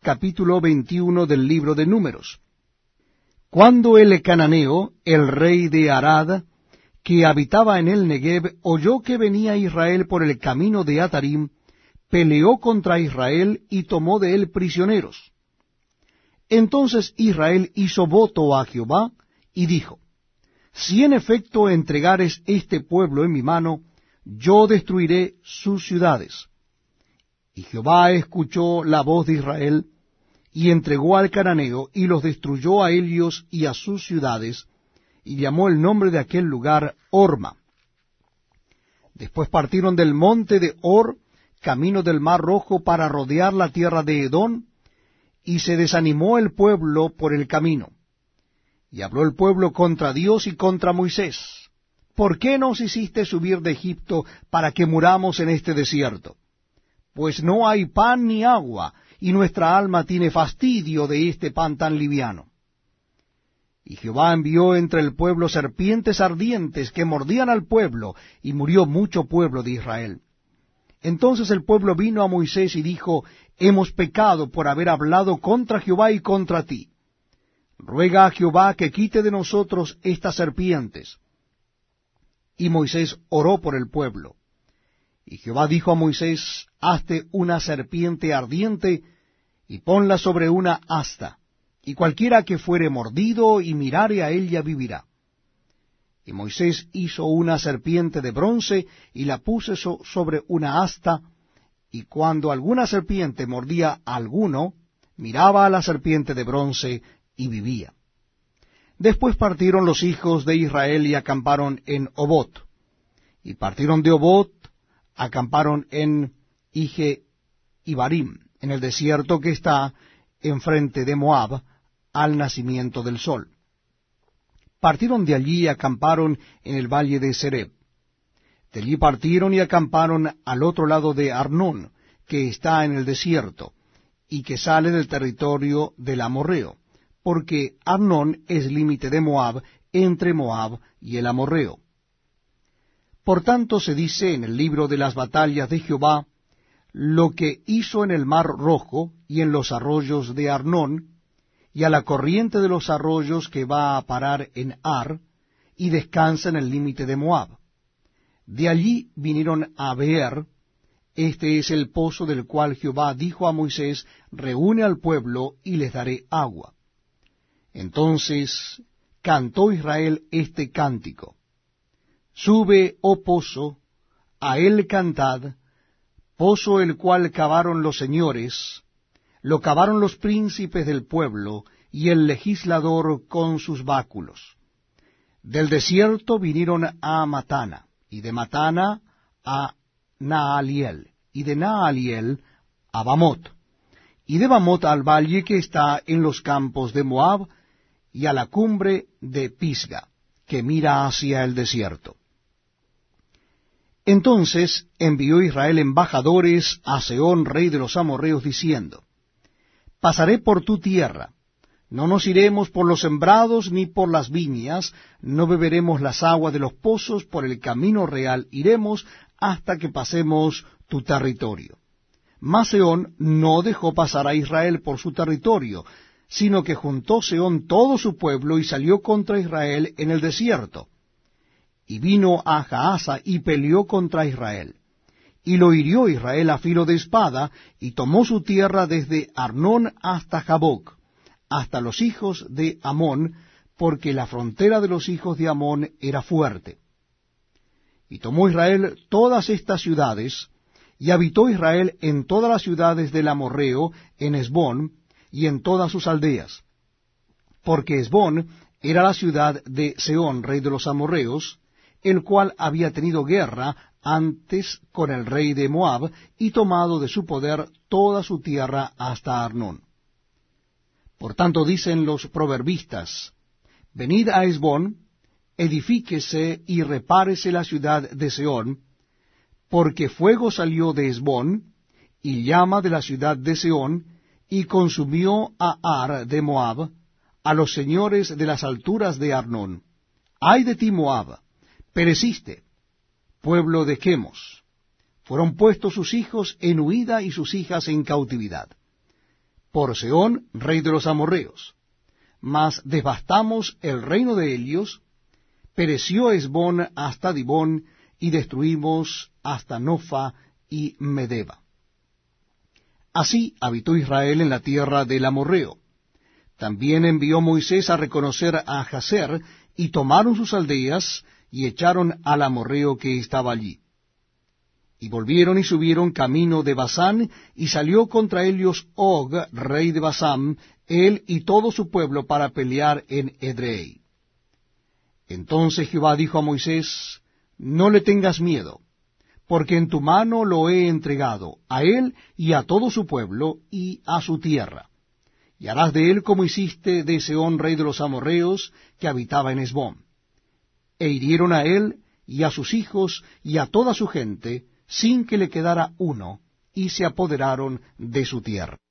capítulo 21 del libro de Números. Cuando el cananeo, el rey de Arad, que habitaba en el Negev, oyó que venía Israel por el camino de Atarim, peleó contra Israel y tomó de él prisioneros. Entonces Israel hizo voto a Jehová y dijo: si en efecto entregares este pueblo en mi mano, yo destruiré sus ciudades. Y Jehová escuchó la voz de Israel, y entregó al cananeo, y los destruyó a ellos y a sus ciudades, y llamó el nombre de aquel lugar Horma. Después partieron del monte de Hor, camino del mar Rojo, para rodear la tierra de Edom, y se desanimó el pueblo por el camino. Y habló el pueblo contra Dios y contra Moisés: ¿por qué nos hiciste subir de Egipto para que muramos en este desierto? Pues no hay pan ni agua, y nuestra alma tiene fastidio de este pan tan liviano. Y Jehová envió entre el pueblo serpientes ardientes que mordían al pueblo, y murió mucho pueblo de Israel. Entonces el pueblo vino a Moisés y dijo: hemos pecado por haber hablado contra Jehová y contra ti. Ruega a Jehová que quite de nosotros estas serpientes. Y Moisés oró por el pueblo. Y Jehová dijo a Moisés: hazte una serpiente ardiente, y ponla sobre una asta, y cualquiera que fuere mordido y mirare a ella vivirá. Y Moisés hizo una serpiente de bronce, y la puso sobre una asta, y cuando alguna serpiente mordía a alguno, miraba a la serpiente de bronce, y vivía. Después partieron los hijos de Israel y acamparon en Obot. Y partieron de Obot, acamparon en Ije Ibarim, en el desierto que está enfrente de Moab, al nacimiento del sol. Partieron de allí y acamparon en el valle de Sereb. De allí partieron y acamparon al otro lado de Arnón, que está en el desierto, y que sale del territorio del amorreo, porque Arnón es límite de Moab, entre Moab y el amorreo. Por tanto se dice en el libro de las batallas de Jehová lo que hizo en el mar Rojo y en los arroyos de Arnón, y a la corriente de los arroyos que va a parar en Ar, y descansa en el límite de Moab. De allí vinieron a Beer. Este es el pozo del cual Jehová dijo a Moisés: reúne al pueblo y les daré agua. Entonces cantó Israel este cántico: sube, oh pozo, a él cantad, pozo el cual cavaron los señores, lo cavaron los príncipes del pueblo, y el legislador con sus báculos. Del desierto vinieron a Matana, y de Matana a Naaliel, y de Naaliel a Bamot, y de Bamot al valle que está en los campos de Moab, y a la cumbre de Pisga, que mira hacia el desierto. Entonces envió Israel embajadores a Sehón, rey de los amorreos, diciendo: pasaré por tu tierra, no nos iremos por los sembrados ni por las viñas, no beberemos las aguas de los pozos, por el camino real iremos hasta que pasemos tu territorio. Mas Sehón no dejó pasar a Israel por su territorio, sino que juntó Sehón todo su pueblo y salió contra Israel en el desierto. Y vino a Jaasa y peleó contra Israel. Y lo hirió Israel a filo de espada, y tomó su tierra desde Arnón hasta Jaboc, hasta los hijos de Amón, porque la frontera de los hijos de Amón era fuerte. Y tomó Israel todas estas ciudades, y habitó Israel en todas las ciudades del amorreo, en Hesbón, y en todas sus aldeas. Porque Hesbón era la ciudad de Sehón, rey de los amorreos, el cual había tenido guerra antes con el rey de Moab, y tomado de su poder toda su tierra hasta Arnón. Por tanto dicen los proverbistas: venid a Hesbón, edifíquese y repárese la ciudad de Sehón, porque fuego salió de Hesbón, y llama de la ciudad de Sehón, y consumió a Ar de Moab, a los señores de las alturas de Arnón. ¡Ay de ti, Moab! Pereciste, pueblo de Chemos. Fueron puestos sus hijos en huida y sus hijas en cautividad. por Sehón, rey de los amorrheos. Mas devastamos el reino de ellos, pereció Hesbón hasta Dibón, y destruimos hasta Nofa y Medeba. Así habitó Israel en la tierra del amorrheo. También envió Moisés a reconocer a Jazer, y tomaron sus aldeas, y echaron al amorrheo que estaba allí. Y volvieron y subieron camino de Basán, y salió contra ellos Og, rey de Basán, él y todo su pueblo, para pelear en Edrei. Entonces Jehová dijo a Moisés, no le tengas miedo, porque en tu mano lo he entregado, a él y a todo su pueblo, y a su tierra. Y harás de él como hiciste de Sehón, rey de los amorrheos, que habitaba en Hesbón. E hirieron a él, y a sus hijos, y a toda su gente, sin que le quedara uno, y se apoderaron de su tierra.